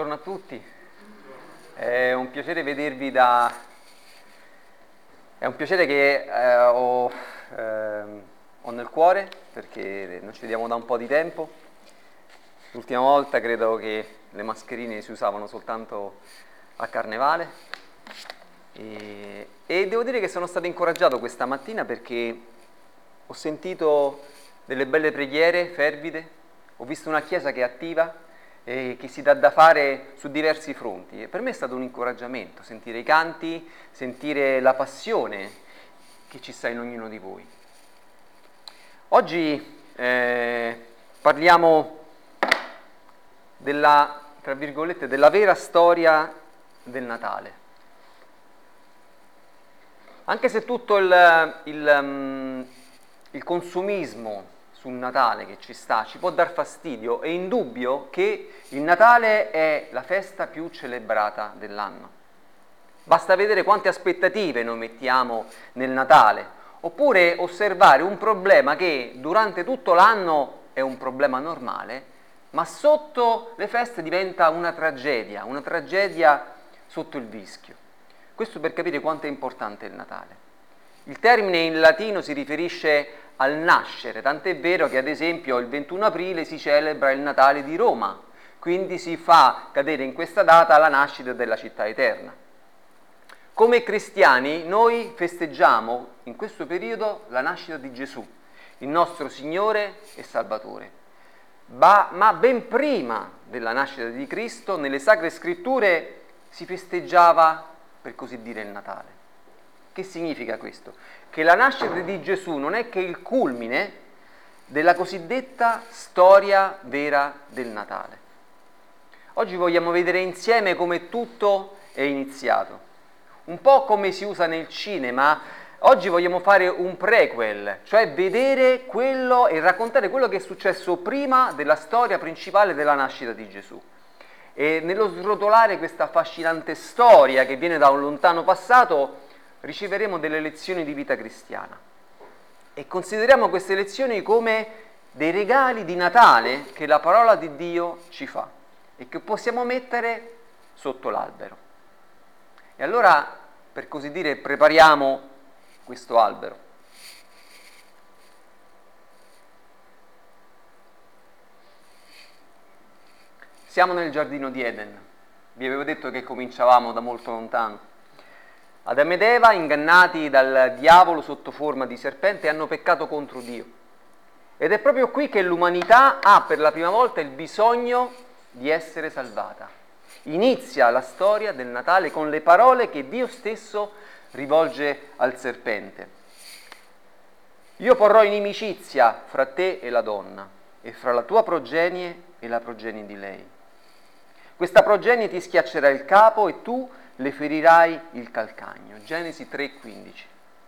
buongiorno a tutti. È un piacere vedervi È un piacere che ho nel cuore, perché non ci vediamo da un po' di tempo. L'ultima volta credo che le mascherine si usavano soltanto a Carnevale. E devo dire che sono stato incoraggiato questa mattina perché ho sentito delle belle preghiere fervide, ho visto una chiesa che è attiva e che si dà da fare su diversi fronti, e per me è stato un incoraggiamento sentire i canti, sentire la passione che ci sta in ognuno di voi. Oggi parliamo tra virgolette, della vera storia del Natale. Anche se tutto il consumismo sul Natale che ci sta ci può dar fastidio, è indubbio che il Natale è la festa più celebrata dell'anno. Basta vedere quante aspettative noi mettiamo nel Natale, oppure osservare un problema che durante tutto l'anno è un problema normale, ma sotto le feste diventa una tragedia sotto il vischio. Questo per capire quanto è importante il Natale. Il termine in latino si riferisce al nascere, tant'è vero che ad esempio il 21 aprile si celebra il Natale di Roma, quindi si fa cadere in questa data la nascita della città eterna. Come cristiani noi festeggiamo in questo periodo la nascita di Gesù, il nostro Signore e Salvatore. Ma ben prima della nascita di Cristo, nelle Sacre Scritture si festeggiava, per così dire, il Natale. Che significa questo? Che la nascita di Gesù non è che il culmine della cosiddetta storia vera del Natale. Oggi vogliamo vedere insieme come tutto è iniziato. Un po' come si usa nel cinema, oggi vogliamo fare un prequel, cioè vedere quello e raccontare quello che è successo prima della storia principale della nascita di Gesù. E nello srotolare questa affascinante storia che viene da un lontano passato, riceveremo delle lezioni di vita cristiana. E consideriamo queste lezioni come dei regali di Natale che la parola di Dio ci fa e che possiamo mettere sotto l'albero. E allora, per così dire, prepariamo questo albero. Siamo nel giardino di Eden. Vi avevo detto che cominciavamo da molto lontano. Adamo ed Eva, ingannati dal diavolo sotto forma di serpente, hanno peccato contro Dio. Ed è proprio qui che l'umanità ha per la prima volta il bisogno di essere salvata. Inizia la storia del Natale con le parole che Dio stesso rivolge al serpente. Io porrò inimicizia fra te e la donna, e fra la tua progenie e la progenie di lei. Questa progenie ti schiaccerà il capo e tu le ferirai il calcagno. Genesi 3,15.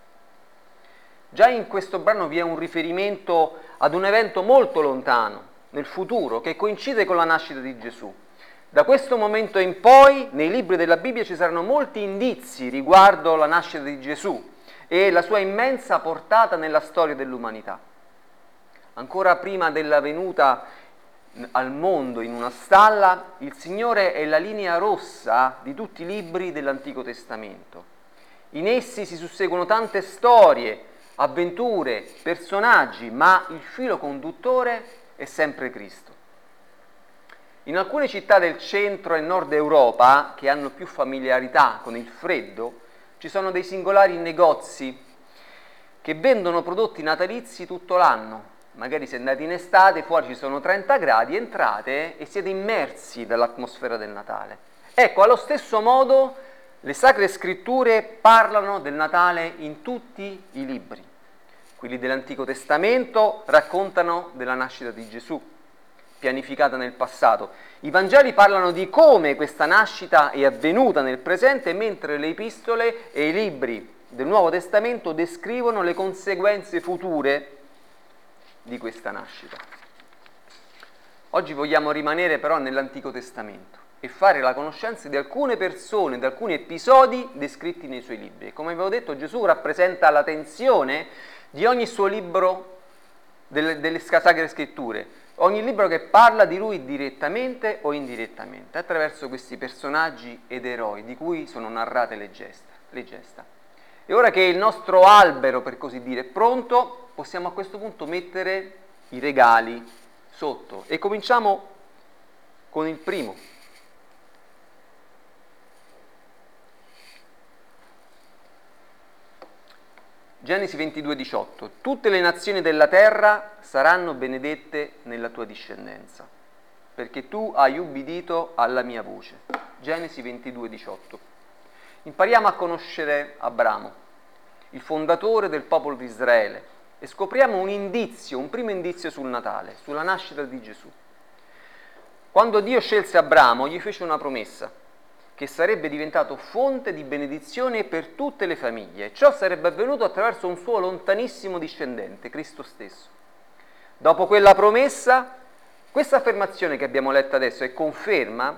Già in questo brano vi è un riferimento ad un evento molto lontano, nel futuro, che coincide con la nascita di Gesù. Da questo momento in poi, nei libri della Bibbia ci saranno molti indizi riguardo la nascita di Gesù e la sua immensa portata nella storia dell'umanità. Ancora prima della venuta al mondo in una stalla, il Signore è la linea rossa di tutti i libri dell'Antico Testamento. In essi si susseguono tante storie, avventure, personaggi, ma il filo conduttore è sempre Cristo. In alcune città del centro e nord Europa, che hanno più familiarità con il freddo, ci sono dei singolari negozi che vendono prodotti natalizi tutto l'anno. Magari se andate in estate, fuori ci sono 30 gradi, entrate e siete immersi dall'atmosfera del Natale. Ecco, allo stesso modo le Sacre Scritture parlano del Natale in tutti i libri. Quelli dell'Antico Testamento raccontano della nascita di Gesù, pianificata nel passato. I Vangeli parlano di come questa nascita è avvenuta nel presente, mentre le epistole e i libri del Nuovo Testamento descrivono le conseguenze future di questa nascita. Oggi vogliamo rimanere però nell'Antico Testamento e fare la conoscenza di alcune persone, di alcuni episodi descritti nei suoi libri. Come avevo detto, Gesù rappresenta la tensione di ogni suo libro delle Sacre Scritture. ogni libro che parla di lui direttamente o indirettamente, attraverso questi personaggi ed eroi di cui sono narrate le gesta. E ora che il nostro albero, per così dire, è pronto, possiamo a questo punto mettere i regali sotto. E cominciamo con il primo. Genesi 22,18. Tutte le nazioni della terra saranno benedette nella tua discendenza, perché tu hai ubbidito alla mia voce. Genesi 22,18. Impariamo a conoscere Abramo, il fondatore del popolo di Israele, e scopriamo un primo indizio sul Natale, sulla nascita di Gesù. Quando Dio scelse Abramo, gli fece una promessa, che sarebbe diventato fonte di benedizione per tutte le famiglie, e ciò sarebbe avvenuto attraverso un suo lontanissimo discendente, Cristo stesso. Dopo quella promessa, questa affermazione che abbiamo letto adesso e conferma,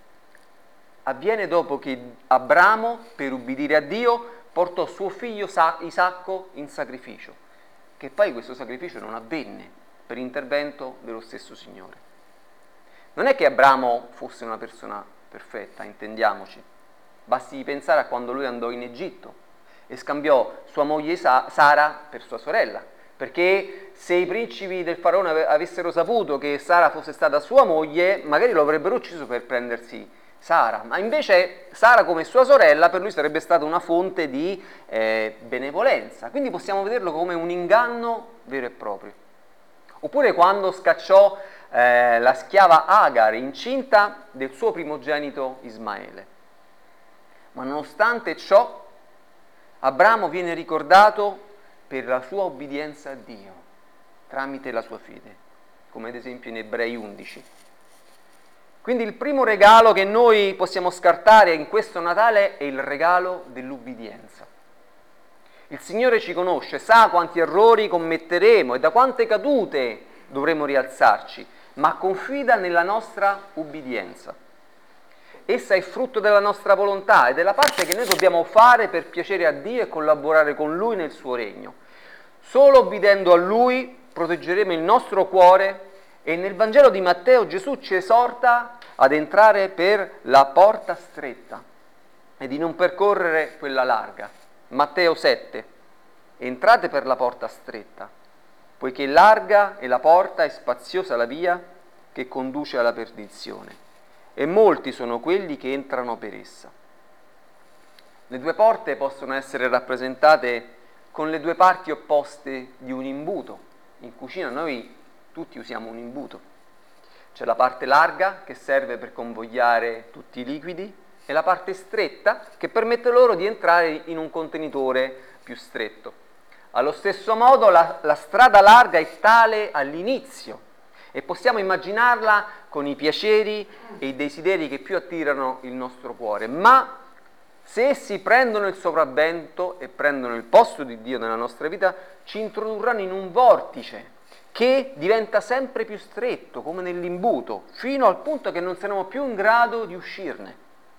avviene dopo che Abramo, per ubbidire a Dio, portò suo figlio Isacco in sacrificio, che poi questo sacrificio non avvenne per intervento dello stesso Signore. Non è che Abramo fosse una persona perfetta, intendiamoci. Basti pensare a quando lui andò in Egitto e scambiò sua moglie Sara per sua sorella, perché se i principi del faraone avessero saputo che Sara fosse stata sua moglie, magari lo avrebbero ucciso per prendersi Sara, ma invece Sara come sua sorella per lui sarebbe stata una fonte di benevolenza, quindi possiamo vederlo come un inganno vero e proprio. Oppure quando scacciò la schiava Agar, incinta del suo primogenito Ismaele. Ma nonostante ciò, Abramo viene ricordato per la sua obbedienza a Dio, tramite la sua fede, come ad esempio in Ebrei 11. Quindi il primo regalo che noi possiamo scartare in questo Natale è il regalo dell'ubbidienza. Il Signore ci conosce, sa quanti errori commetteremo e da quante cadute dovremo rialzarci, ma confida nella nostra ubbidienza. Essa è frutto della nostra volontà e della parte che noi dobbiamo fare per piacere a Dio e collaborare con Lui nel suo regno. Solo obbedendo a Lui proteggeremo il nostro cuore, e nel Vangelo di Matteo Gesù ci esorta ad entrare per la porta stretta e di non percorrere quella larga. Matteo 7. Entrate per la porta stretta, poiché larga è la porta e spaziosa la via che conduce alla perdizione, e molti sono quelli che entrano per essa. Le due porte possono essere rappresentate con le due parti opposte di un imbuto. In cucina noi tutti usiamo un imbuto. C'è la parte larga che serve per convogliare tutti i liquidi e la parte stretta che permette loro di entrare in un contenitore più stretto. Allo stesso modo la strada larga è tale all'inizio e possiamo immaginarla con i piaceri e i desideri che più attirano il nostro cuore, ma se essi prendono il sopravvento e prendono il posto di Dio nella nostra vita, ci introdurranno in un vortice che diventa sempre più stretto, come nell'imbuto, fino al punto che non saremo più in grado di uscirne.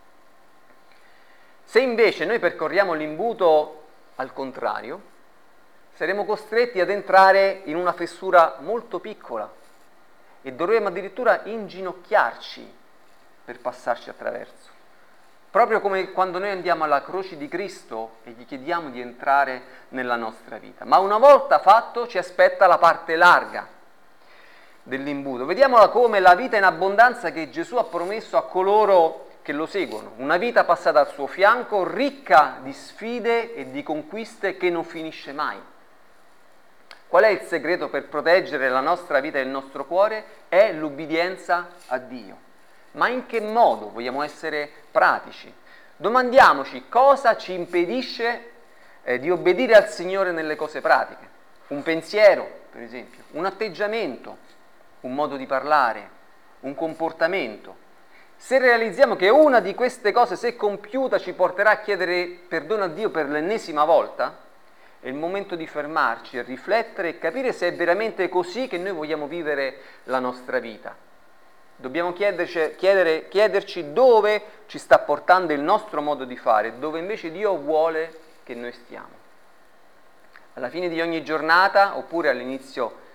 Se invece noi percorriamo l'imbuto al contrario, saremo costretti ad entrare in una fessura molto piccola e dovremo addirittura inginocchiarci per passarci attraverso. Proprio come quando noi andiamo alla croce di Cristo e gli chiediamo di entrare nella nostra vita. Ma una volta fatto ci aspetta la parte larga dell'imbuto. Vediamola come la vita in abbondanza che Gesù ha promesso a coloro che lo seguono. Una vita passata al suo fianco, ricca di sfide e di conquiste che non finisce mai. Qual è il segreto per proteggere la nostra vita e il nostro cuore? È l'ubbidienza a Dio. Ma in che modo vogliamo essere pratici? Domandiamoci cosa ci impedisce di obbedire al Signore nelle cose pratiche. Un pensiero, per esempio, un atteggiamento, un modo di parlare, un comportamento. Se realizziamo che una di queste cose, se compiuta, ci porterà a chiedere perdono a Dio per l'ennesima volta, è il momento di fermarci e riflettere e capire se è veramente così che noi vogliamo vivere la nostra vita. Dobbiamo chiederci dove ci sta portando il nostro modo di fare, dove invece Dio vuole che noi stiamo. Alla fine di ogni giornata, oppure all'inizio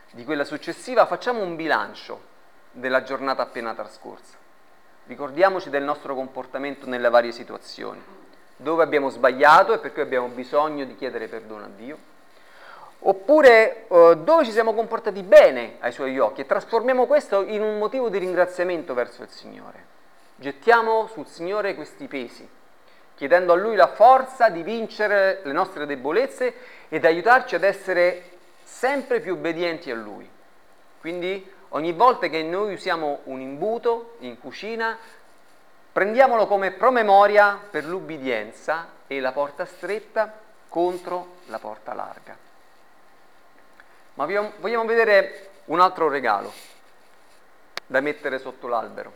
di quella successiva, facciamo un bilancio della giornata appena trascorsa. Ricordiamoci del nostro comportamento nelle varie situazioni, dove abbiamo sbagliato e per cui abbiamo bisogno di chiedere perdono a Dio, oppure dove ci siamo comportati bene ai Suoi occhi e trasformiamo questo in un motivo di ringraziamento verso il Signore. Gettiamo sul Signore questi pesi, chiedendo a Lui la forza di vincere le nostre debolezze ed aiutarci ad essere sempre più obbedienti a Lui. Quindi ogni volta che noi usiamo un imbuto in cucina, prendiamolo come promemoria per l'ubbidienza e la porta stretta contro la porta larga. Ma vogliamo vedere un altro regalo da mettere sotto l'albero.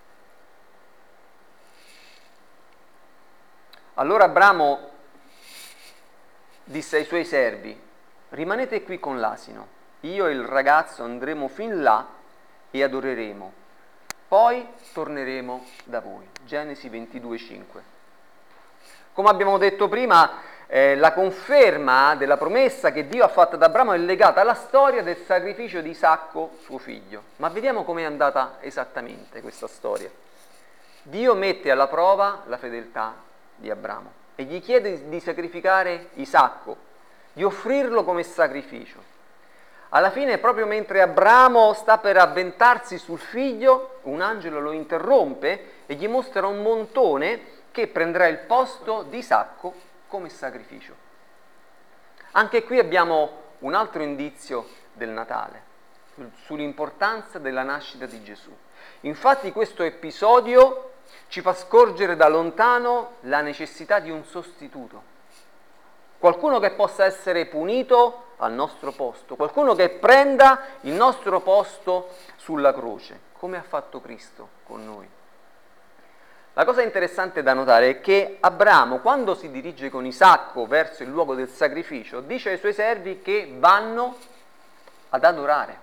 Allora Abramo disse ai suoi servi: rimanete qui con l'asino, io e il ragazzo andremo fin là e adoreremo, poi torneremo da voi. Genesi 22,5. Come abbiamo detto prima, la conferma della promessa che Dio ha fatto ad Abramo è legata alla storia del sacrificio di Isacco, suo figlio. Ma vediamo com'è andata esattamente questa storia. Dio mette alla prova la fedeltà di Abramo e gli chiede di sacrificare Isacco, di offrirlo come sacrificio. Alla fine, proprio mentre Abramo sta per avventarsi sul figlio, un angelo lo interrompe e gli mostra un montone che prenderà il posto di Isacco come sacrificio. Anche qui abbiamo un altro indizio del Natale, sull'importanza della nascita di Gesù. Infatti questo episodio ci fa scorgere da lontano la necessità di un sostituto, qualcuno che possa essere punito al nostro posto, qualcuno che prenda il nostro posto sulla croce, come ha fatto Cristo con noi. La cosa interessante da notare è che Abramo, quando si dirige con Isacco verso il luogo del sacrificio, dice ai suoi servi che vanno ad adorare.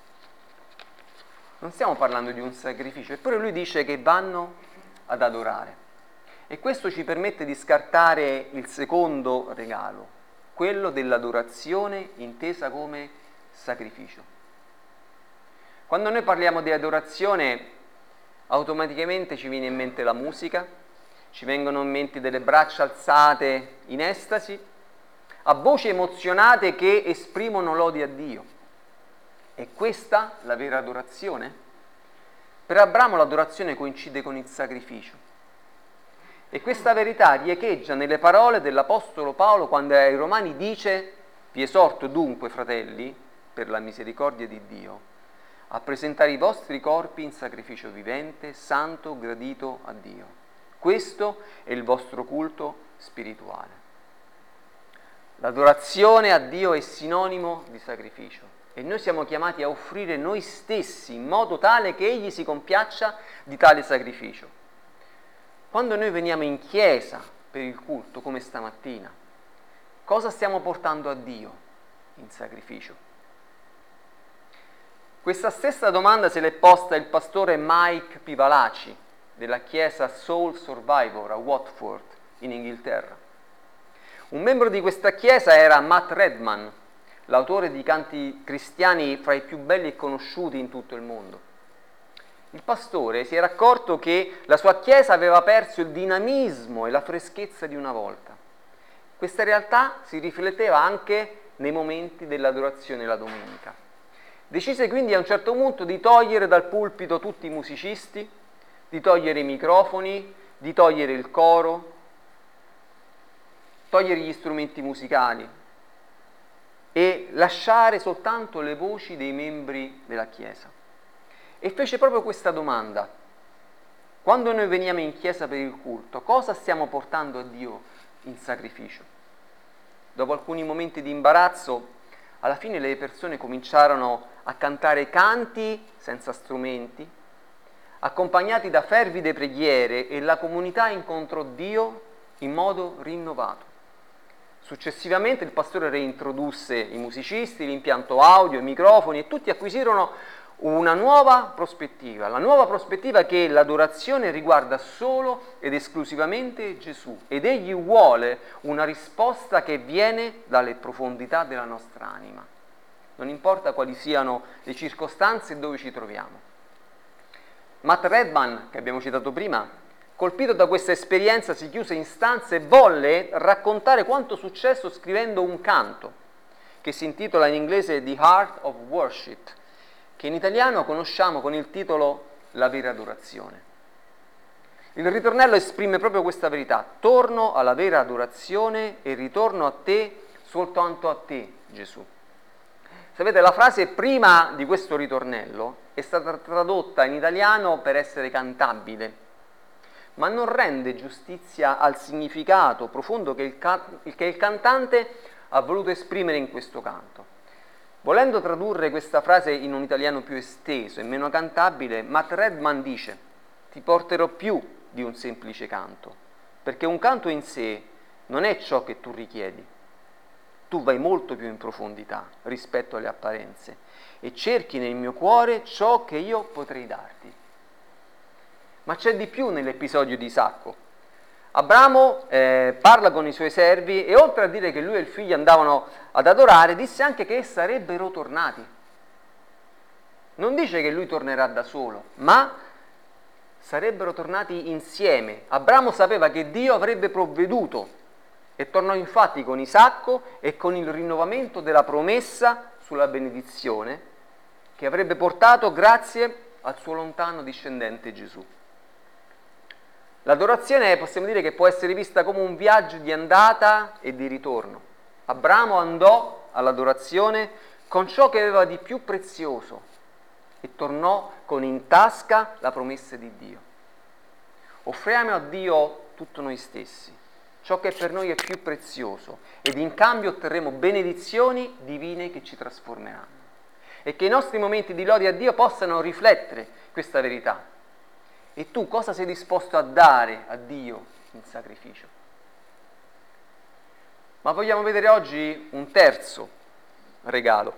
Non stiamo parlando di un sacrificio, eppure lui dice che vanno ad adorare. E questo ci permette di scartare il secondo regalo, quello dell'adorazione intesa come sacrificio. Quando noi parliamo di adorazione, automaticamente ci viene in mente la musica, ci vengono in mente delle braccia alzate in estasi, a voci emozionate che esprimono lode a Dio. È questa la vera adorazione? Per Abramo l'adorazione coincide con il sacrificio. E questa verità riecheggia nelle parole dell'Apostolo Paolo quando ai Romani dice: vi esorto dunque, fratelli, per la misericordia di Dio, a presentare i vostri corpi in sacrificio vivente, santo, gradito a Dio. Questo è il vostro culto spirituale. L'adorazione a Dio è sinonimo di sacrificio e noi siamo chiamati a offrire noi stessi in modo tale che Egli si compiaccia di tale sacrificio. Quando noi veniamo in chiesa per il culto, come stamattina, cosa stiamo portando a Dio in sacrificio? Questa stessa domanda se l'è posta il pastore Mike Pivalaci della chiesa Soul Survivor a Watford, in Inghilterra. Un membro di questa chiesa era Matt Redman, l'autore di canti cristiani fra i più belli e conosciuti in tutto il mondo. Il pastore si era accorto che la sua chiesa aveva perso il dinamismo e la freschezza di una volta. Questa realtà si rifletteva anche nei momenti dell'adorazione la domenica. Decise quindi a un certo punto di togliere dal pulpito tutti i musicisti, di togliere i microfoni, di togliere il coro, togliere gli strumenti musicali e lasciare soltanto le voci dei membri della Chiesa. E fece proprio questa domanda: quando noi veniamo in chiesa per il culto, cosa stiamo portando a Dio in sacrificio? Dopo alcuni momenti di imbarazzo, alla fine le persone cominciarono a cantare canti senza strumenti, accompagnati da fervide preghiere, e la comunità incontrò Dio in modo rinnovato. Successivamente il pastore reintrodusse i musicisti, l'impianto audio, i microfoni, e tutti acquisirono una nuova prospettiva, la nuova prospettiva che l'adorazione riguarda solo ed esclusivamente Gesù, ed Egli vuole una risposta che viene dalle profondità della nostra anima. non importa quali siano le circostanze e dove ci troviamo. Matt Redman, che abbiamo citato prima, colpito da questa esperienza, si chiuse in stanza e volle raccontare quanto successo scrivendo un canto che si intitola in inglese The Heart of Worship, che in italiano conosciamo con il titolo La vera adorazione. Il ritornello esprime proprio questa verità: torno alla vera adorazione e ritorno a te, soltanto a te, Gesù. Sapete, la frase prima di questo ritornello è stata tradotta in italiano per essere cantabile, ma non rende giustizia al significato profondo che il cantante ha voluto esprimere in questo canto. Volendo tradurre questa frase in un italiano più esteso e meno cantabile, Matt Redman dice: ti porterò più di un semplice canto, perché un canto in sé non è ciò che tu richiedi. Tu vai molto più in profondità rispetto alle apparenze e cerchi nel mio cuore ciò che io potrei darti. Ma c'è di più nell'episodio di Isacco. Abramo parla con i suoi servi e oltre a dire che lui e il figlio andavano ad adorare, disse anche che sarebbero tornati. Non dice che lui tornerà da solo, ma sarebbero tornati insieme. Abramo sapeva che Dio avrebbe provveduto e tornò infatti con Isacco e con il rinnovamento della promessa sulla benedizione che avrebbe portato grazie al suo lontano discendente Gesù. L'adorazione possiamo dire che può essere vista come un viaggio di andata e di ritorno. Abramo andò all'adorazione con ciò che aveva di più prezioso e tornò con in tasca la promessa di Dio. Offriamo a Dio tutto noi stessi, ciò che per noi è più prezioso, ed in cambio otterremo benedizioni divine che ci trasformeranno. E che i nostri momenti di lode a Dio possano riflettere questa verità. E tu cosa sei disposto a dare a Dio in sacrificio? Ma vogliamo vedere oggi un terzo regalo.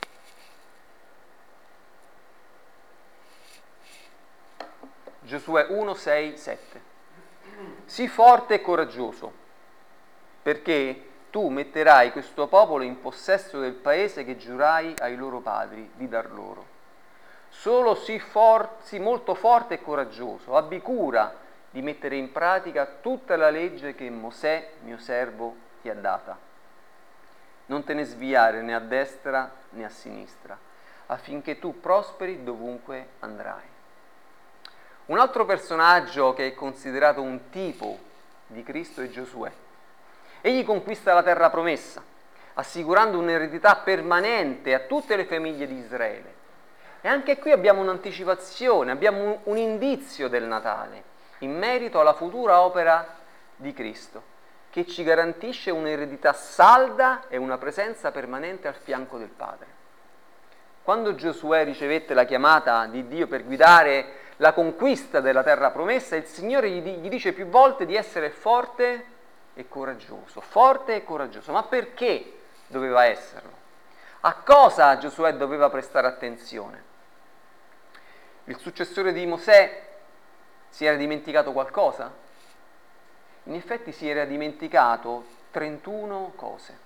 Giosuè 1, 6, 7. Sii forte e coraggioso, perché tu metterai questo popolo in possesso del paese che giurai ai loro padri di dar loro. Solo sii molto forte e coraggioso, abbi cura di mettere in pratica tutta la legge che Mosè, mio servo, ti ha data. Non te ne sviare né a destra né a sinistra, affinché tu prosperi dovunque andrai. Un altro personaggio che è considerato un tipo di Cristo è Giosuè. Egli conquista la terra promessa, assicurando un'eredità permanente a tutte le famiglie di Israele. E anche qui abbiamo un'anticipazione, abbiamo un indizio del Natale, in merito alla futura opera di Cristo, che ci garantisce un'eredità salda e una presenza permanente al fianco del Padre. Quando Giosuè ricevette la chiamata di Dio per guidare la conquista della terra promessa, il Signore gli dice più volte di essere forte e coraggioso. Ma perché doveva esserlo? A cosa Giosuè doveva prestare attenzione? Il successore di Mosè si era dimenticato qualcosa? In effetti si era dimenticato 31 cose.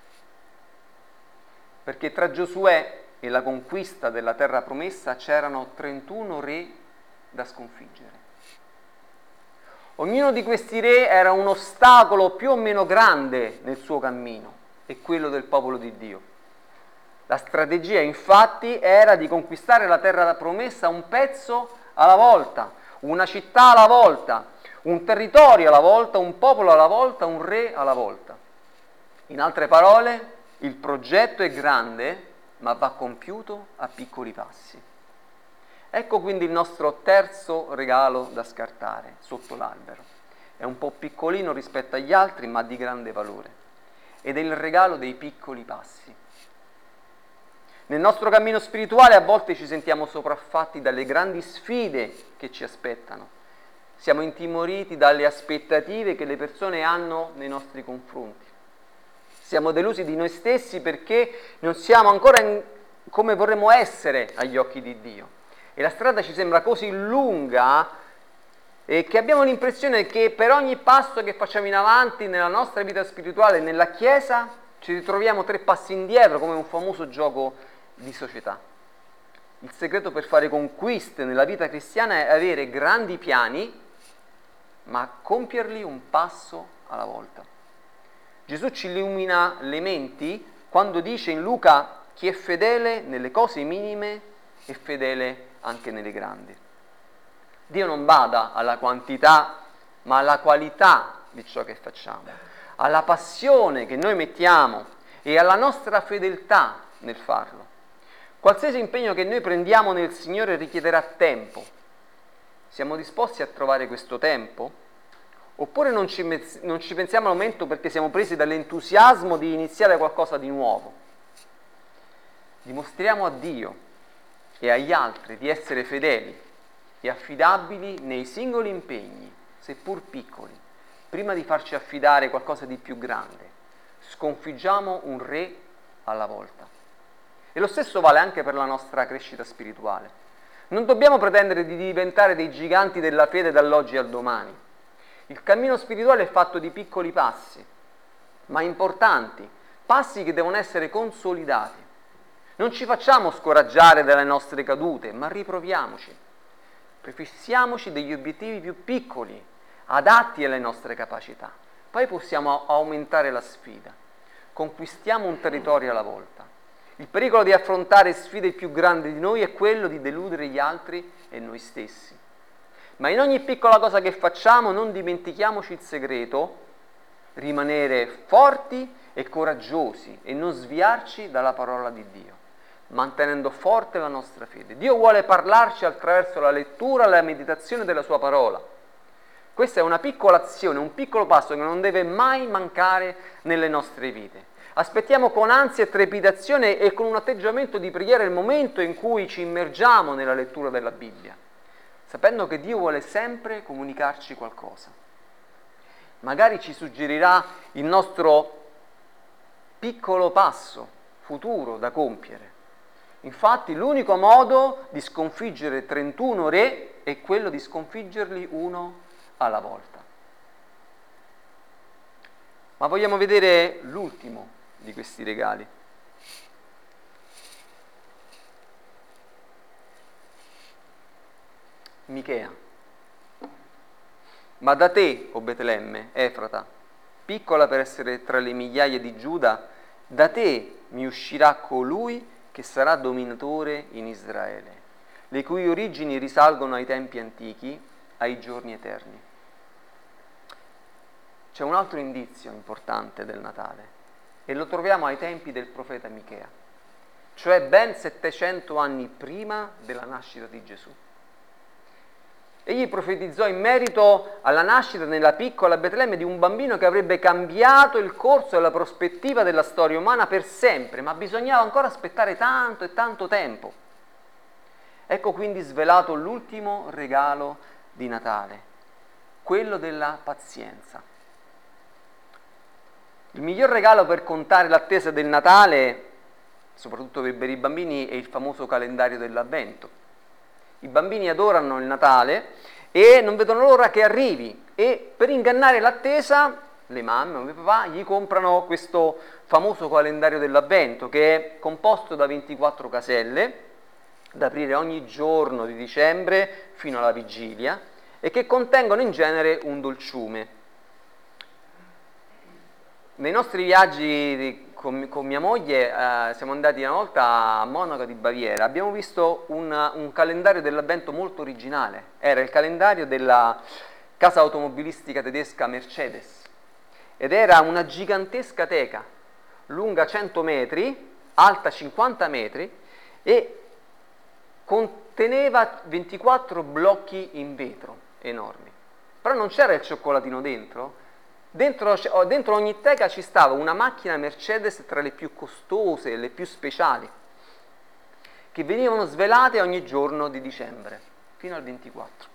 Perché tra Giosuè e la conquista della terra promessa c'erano 31 re da sconfiggere. Ognuno di questi re era un ostacolo più o meno grande nel suo cammino e quello del popolo di Dio. La strategia infatti era di conquistare la terra promessa un pezzo alla volta, una città alla volta, un territorio alla volta, un popolo alla volta, un re alla volta. In altre parole, il progetto è grande, ma va compiuto a piccoli passi. Ecco quindi il nostro terzo regalo da scartare sotto l'albero. È un po' piccolino rispetto agli altri, ma di grande valore. Ed è il regalo dei piccoli passi. Nel nostro cammino spirituale a volte ci sentiamo sopraffatti dalle grandi sfide che ci aspettano. Siamo intimoriti dalle aspettative che le persone hanno nei nostri confronti. Siamo delusi di noi stessi perché non siamo ancora come vorremmo essere agli occhi di Dio. E la strada ci sembra così lunga e che abbiamo l'impressione che per ogni passo che facciamo in avanti nella nostra vita spirituale, nella Chiesa, ci ritroviamo 3 passi indietro come un famoso gioco di società. Il segreto per fare conquiste nella vita cristiana è avere grandi piani, ma compierli un passo alla volta. Gesù ci illumina le menti quando dice in Luca: chi è fedele nelle cose minime è fedele anche nelle grandi. Dio non bada alla quantità, ma alla qualità di ciò che facciamo, alla passione che noi mettiamo e alla nostra fedeltà nel farlo. Qualsiasi impegno che noi prendiamo nel Signore richiederà tempo. Siamo disposti a trovare questo tempo? Oppure non ci pensiamo al momento perché siamo presi dall'entusiasmo di iniziare qualcosa di nuovo? Dimostriamo a Dio e agli altri di essere fedeli e affidabili nei singoli impegni, seppur piccoli, prima di farci affidare qualcosa di più grande. Sconfiggiamo un re alla volta. E lo stesso vale anche per la nostra crescita spirituale. Non dobbiamo pretendere di diventare dei giganti della fede dall'oggi al domani. Il cammino spirituale è fatto di piccoli passi, ma importanti, passi che devono essere consolidati. Non ci facciamo scoraggiare dalle nostre cadute, ma riproviamoci. Prefissiamoci degli obiettivi più piccoli, adatti alle nostre capacità. Poi possiamo aumentare la sfida. Conquistiamo un territorio alla volta. Il pericolo di affrontare sfide più grandi di noi è quello di deludere gli altri e noi stessi. Ma in ogni piccola cosa che facciamo non dimentichiamoci il segreto: rimanere forti e coraggiosi e non sviarci dalla parola di Dio, mantenendo forte la nostra fede. Dio vuole parlarci attraverso la lettura e la meditazione della sua parola. Questa è una piccola azione, un piccolo passo che non deve mai mancare nelle nostre vite. Aspettiamo con ansia e trepidazione e con un atteggiamento di preghiera il momento in cui ci immergiamo nella lettura della Bibbia, sapendo che Dio vuole sempre comunicarci qualcosa. Magari ci suggerirà il nostro piccolo passo futuro da compiere. Infatti l'unico modo di sconfiggere 31 re è quello di sconfiggerli uno alla volta. Ma vogliamo vedere l'ultimo di questi regali. Michea. Ma da te, o Betlemme, Efrata, piccola per essere tra le migliaia di Giuda, da te mi uscirà colui che sarà dominatore in Israele, le cui origini risalgono ai tempi antichi, ai giorni eterni. C'è un altro indizio importante del Natale e lo troviamo ai tempi del profeta Michea, cioè ben 700 anni prima della nascita di Gesù. Egli profetizzò in merito alla nascita nella piccola Betlemme di un bambino che avrebbe cambiato il corso e la prospettiva della storia umana per sempre, ma bisognava ancora aspettare tanto e tanto tempo. Ecco quindi svelato l'ultimo regalo di Natale, quello della pazienza. Il miglior regalo per contare l'attesa del Natale, soprattutto per i bambini, è il famoso calendario dell'Avvento. I bambini adorano il Natale e non vedono l'ora che arrivi, e per ingannare l'attesa le mamme o i papà gli comprano questo famoso calendario dell'Avvento, che è composto da 24 caselle da aprire ogni giorno di dicembre fino alla vigilia e che contengono in genere un dolciume. Nei nostri viaggi con mia moglie siamo andati una volta a Monaco di Baviera, abbiamo visto un calendario dell'Avvento molto originale. Era il calendario della casa automobilistica tedesca Mercedes ed era una gigantesca teca, lunga 100 metri, alta 50 metri e conteneva 24 blocchi in vetro enormi. Però non c'era il cioccolatino dentro. Dentro ogni teca ci stava una macchina Mercedes tra le più costose e le più speciali, che venivano svelate ogni giorno di dicembre, fino al 24.